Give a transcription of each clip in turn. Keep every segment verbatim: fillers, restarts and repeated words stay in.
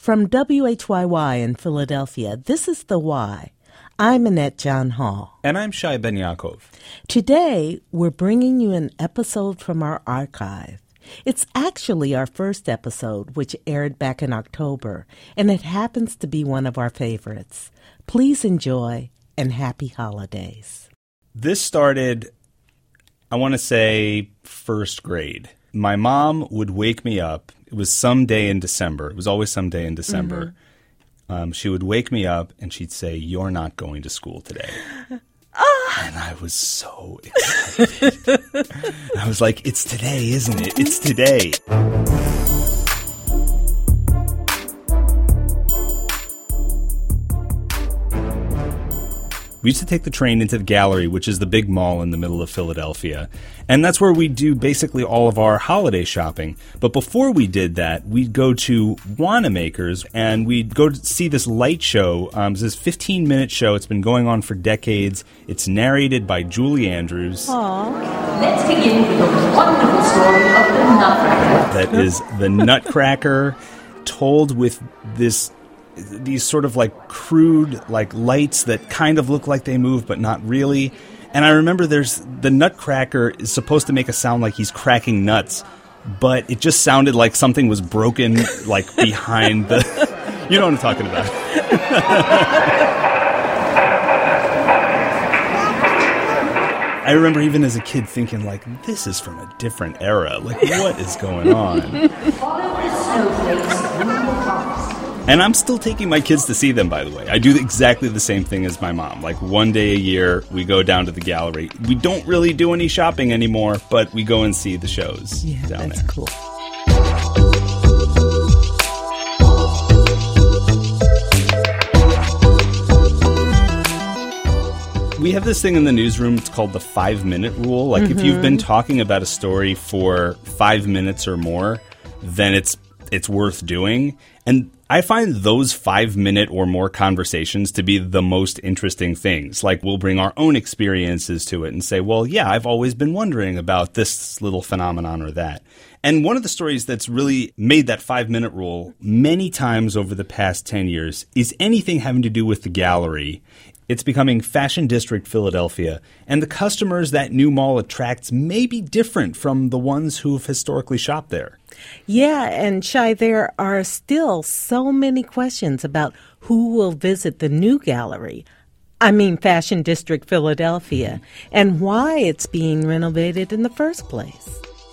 From W H Y Y in Philadelphia, this is The Why. I'm Annette John Hall. And I'm Shai Ben Yaakov. Today, we're bringing you an episode from our archive. It's actually our first episode, which aired back in October, and it happens to be one of our favorites. Please enjoy, and happy holidays. This started, I want to say, first grade. My mom would wake me up. It was some day in December. It was always some day in December. Mm-hmm. Um, she would wake me up and she'd say, "You're not going to school today." Oh. And I was so excited. I was like, it's today, isn't it? It's today. We used to take the train into the Gallery, which is the big mall in the middle of Philadelphia. And that's where we do basically all of our holiday shopping. But before we did that, we'd go to Wanamaker's and we'd go to see this light show. Um, it's this fifteen-minute show. It's been going on for decades. It's narrated by Julie Andrews. Aww. Let's begin with the wonderful story of the Nutcracker. That is the Nutcracker, told with this... these sort of like crude like lights that kind of look like they move but not really. And I remember there's the Nutcracker is supposed to make a sound like he's cracking nuts, but it just sounded like something was broken like behind the you know what I'm talking about. I remember even as a kid thinking like, this is from a different era. Like, what is going on? And I'm still taking my kids to see them, by the way. I do exactly the same thing as my mom. Like, one day a year, we go down to the Gallery. We don't really do any shopping anymore, but we go and see the shows yeah, down that's there. Cool. We have this thing in the newsroom, it's called the five-minute rule. Like, mm-hmm. if you've been talking about a story for five minutes or more, then it's it's worth doing. And I find those five-minute or more conversations to be the most interesting things. Like, we'll bring our own experiences to it and say, well, yeah, I've always been wondering about this little phenomenon or that. And one of the stories that's really made that five-minute rule many times over the past ten years is anything having to do with the Gallery. It's becoming Fashion District Philadelphia, and the customers that new mall attracts may be different from the ones who've historically shopped there. Yeah, and Shai, there are still so many questions about who will visit the new Gallery. I mean, Fashion District Philadelphia, and why it's being renovated in the first place.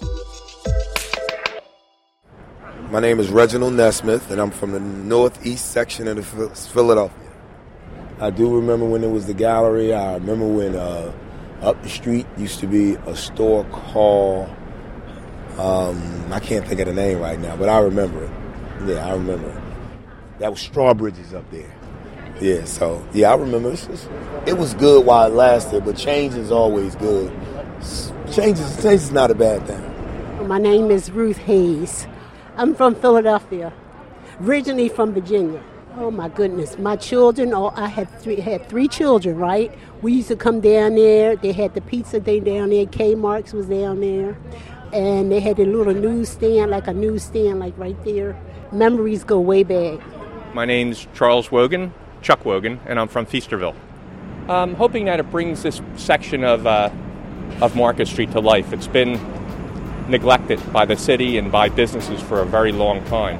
My name is Reginald Nesmith, and I'm from the northeast section of the Philadelphia. I do remember when it was the Gallery. I remember when uh, up the street used to be a store called, um, I can't think of the name right now, but I remember it. Yeah, I remember it. That was Strawbridge's up there. Yeah, so, yeah, I remember. It was, it was good while it lasted, but change is always good. Change is, change is not a bad thing. My name is Ruth Hayes. I'm from Philadelphia, originally from Virginia. Oh, my goodness. My children, oh, I had three, had three children, right? We used to come down there. They had the pizza thing down there. Kmart's was down there. And they had a little newsstand, like a newsstand, like right there. Memories go way back. My name's Charles Wogan, Chuck Wogan, and I'm from Feasterville. I'm hoping that it brings this section of, uh, of Market Street to life. It's been neglected by the city and by businesses for a very long time.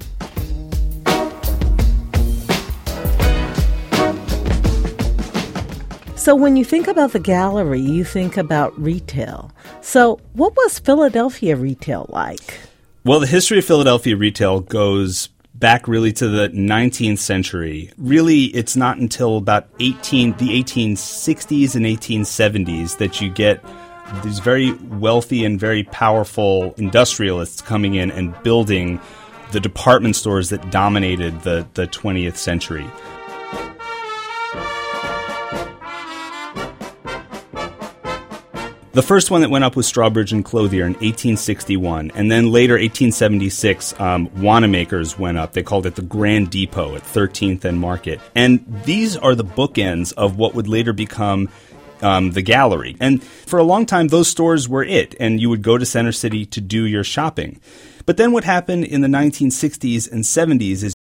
So when you think about the Gallery, you think about retail. So what was Philadelphia retail like? Well, the history of Philadelphia retail goes back really to the nineteenth century. Really, it's not until about eighteen, the eighteen sixties and eighteen seventies that you get these very wealthy and very powerful industrialists coming in and building the department stores that dominated the, the twentieth century. The first one that went up was Strawbridge and Clothier in eighteen sixty-one, and then later, eighteen seventy-six, um, Wanamaker's went up. They called it the Grand Depot at thirteenth and Market. And these are the bookends of what would later become um, the Gallery. And for a long time, those stores were it, and you would go to Center City to do your shopping. But then what happened in the nineteen sixties and seventies is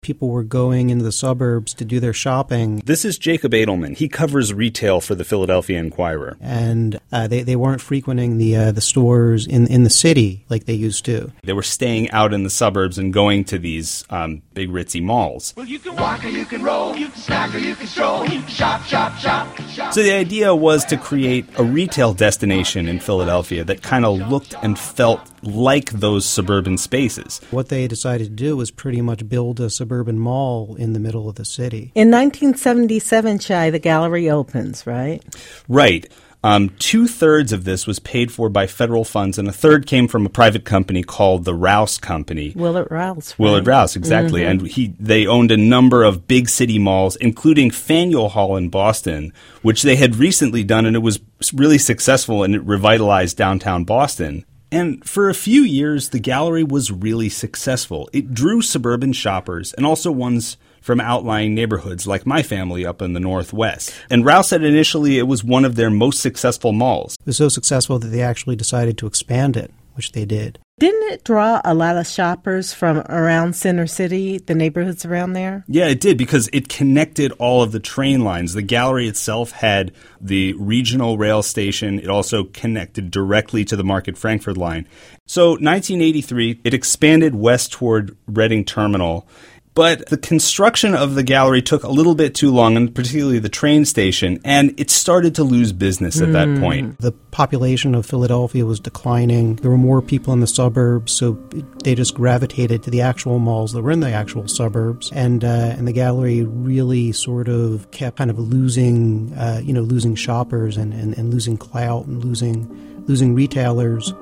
People were going into the suburbs to do their shopping. This is Jacob Edelman. He covers retail for the Philadelphia Inquirer. And uh, they, they weren't frequenting the uh, the stores in, in the city like they used to. They were staying out in the suburbs and going to these um, big ritzy malls. Well, you can walk or you can roll, you can snack or you can stroll, you can shop, shop, shop, shop. So the idea was to create a retail destination in Philadelphia that kind of looked and felt like those suburban spaces. What they decided to do was pretty much build a suburban mall in the middle of the city. In nineteen seventy-seven, Shai, the gallery opens, right? Right. Um, two-thirds of this was paid for by federal funds, and a third came from a private company called the Rouse Company. Willard Rouse. Right? Willard Rouse, exactly. Mm-hmm. And he they owned a number of big city malls, including Faneuil Hall in Boston, which they had recently done, and it was really successful, and it revitalized downtown Boston. And for a few years, the gallery was really successful. It drew suburban shoppers and also ones from outlying neighborhoods like my family up in the Northwest. And Rouse said initially it was one of their most successful malls. It was so successful that they actually decided to expand it, which they did. Didn't it draw a lot of shoppers from around Center City, the neighborhoods around there? Yeah, it did, because it connected all of the train lines. The gallery itself had the regional rail station. It also connected directly to the Market Frankford line. So nineteen eighty-three, it expanded west toward Reading Terminal. But the construction of the gallery took a little bit too long, and particularly the train station, and it started to lose business at mm. that point. The population of Philadelphia was declining. There were more people in the suburbs, so they just gravitated to the actual malls that were in the actual suburbs. And uh, and the gallery really sort of kept kind of losing, uh, you know, losing shoppers and, and, and losing clout and losing losing retailers.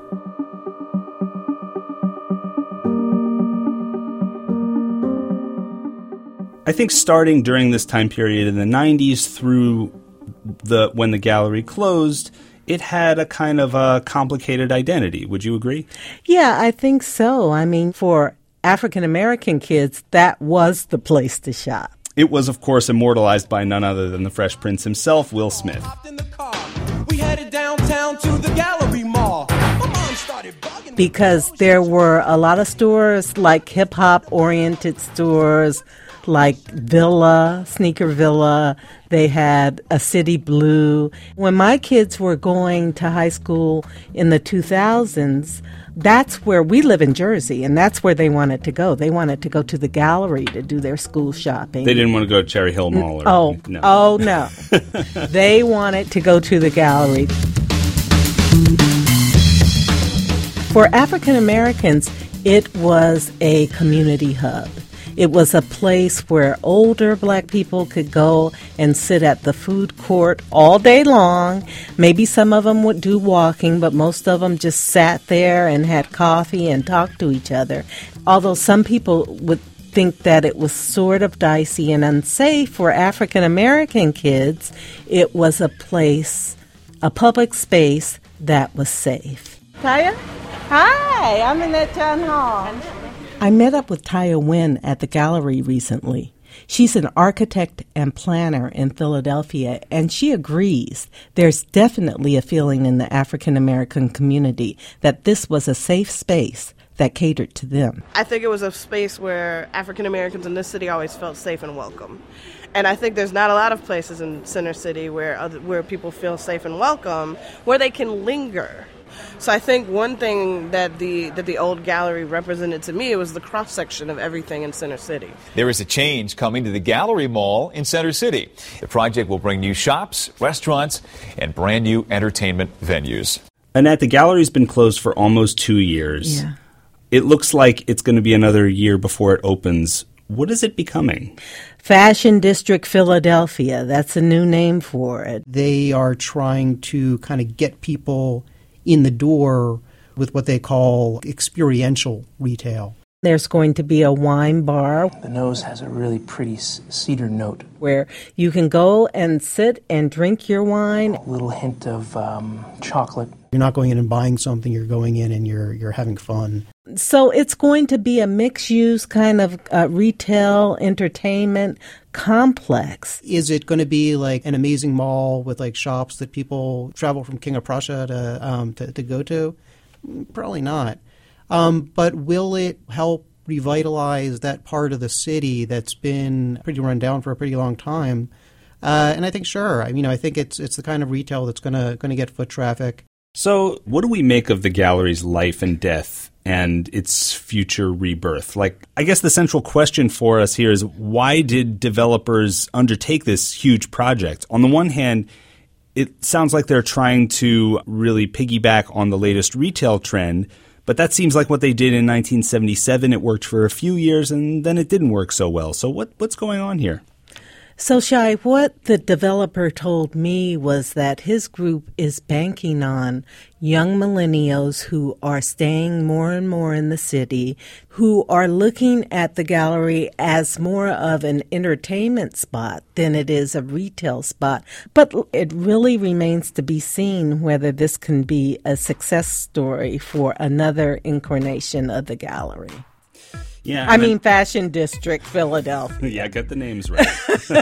I think starting during this time period in the nineties through the when the gallery closed, it had a kind of a complicated identity. Would you agree? Yeah, I think so. I mean, for African American kids, that was the place to shop. It was, of course, immortalized by none other than the Fresh Prince himself, Will Smith. We headed downtown to the gallery mall. Because there were a lot of stores, like hip-hop oriented stores, like Villa, Sneaker Villa. They had a City Blue. When my kids were going to high school in the two thousands, that's where we live in Jersey, and that's where they wanted to go. They wanted to go to the gallery to do their school shopping. They didn't want to go to Cherry Hill Mall. Or, oh, no. oh, no. They wanted to go to the gallery. For African Americans, it was a community hub. It was a place where older black people could go and sit at the food court all day long. Maybe some of them would do walking, but most of them just sat there and had coffee and talked to each other. Although some people would think that it was sort of dicey and unsafe for African American kids, it was a place, a public space that was safe. Taya? Hi, I'm in that town hall. I met up with Taya Wynn at the gallery recently. She's an architect and planner in Philadelphia, and she agrees there's definitely a feeling in the African American community that this was a safe space that catered to them. I think it was a space where African Americans in this city always felt safe and welcome. And I think there's not a lot of places in Center City where other, where people feel safe and welcome, where they can linger. So I think one thing that the that the old gallery represented to me was the cross-section of everything in Center City. There is a change coming to the Gallery Mall in Center City. The project will bring new shops, restaurants, and brand new entertainment venues. Annette, the gallery's been closed for almost two years. Yeah. It looks like it's going to be another year before it opens. What is it becoming? Fashion District Philadelphia. That's a new name for it. They are trying to kind of get people in the door with what they call experiential retail. There's going to be a wine bar. The nose has a really pretty cedar note. Where you can go and sit and drink your wine. A little hint of um, chocolate. You're not going in and buying something, you're going in and you're you're having fun. So it's going to be a mixed-use kind of uh, retail entertainment complex. Is it going to be like an amazing mall with like shops that people travel from King of Prussia to um, to, to go to? Probably not. Um, but will it help revitalize that part of the city that's been pretty run down for a pretty long time. Uh, and I think, sure, I mean, I think it's it's the kind of retail that's going to going to get foot traffic. So what do we make of the gallery's life and death and its future rebirth? Like, I guess the central question for us here is, why did developers undertake this huge project? On the one hand, it sounds like they're trying to really piggyback on the latest retail trend, but that seems like what they did in nineteen seventy-seven. It worked for a few years, and then it didn't work so well. So what what's going on here? So, Shai, what the developer told me was that his group is banking on young millennials who are staying more and more in the city, who are looking at the gallery as more of an entertainment spot than it is a retail spot. But it really remains to be seen whether this can be a success story for another incarnation of the gallery. Yeah, I mean, Fashion District, Philadelphia. Yeah, get the names right.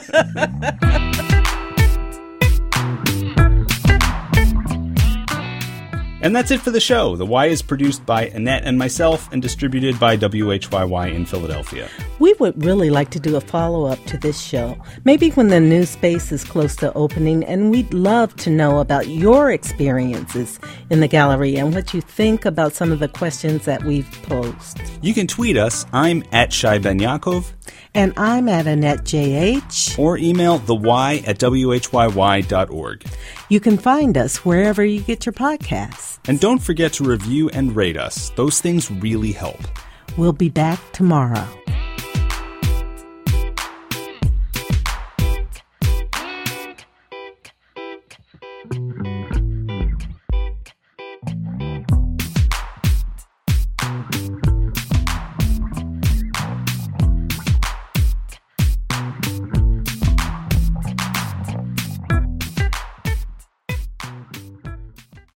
And that's it for the show. The Y is produced by Annette and myself and distributed by W H Y Y in Philadelphia. We would really like to do a follow-up to this show, maybe when the new space is close to opening, and we'd love to know about your experiences in the gallery and what you think about some of the questions that we've posed. You can tweet us. I'm at Shai Ben Yaakov. And I'm at Annette J H. Or email the Y at W H Y Y dot org. You can find us wherever you get your podcasts. And don't forget to review and rate us. Those things really help. We'll be back tomorrow.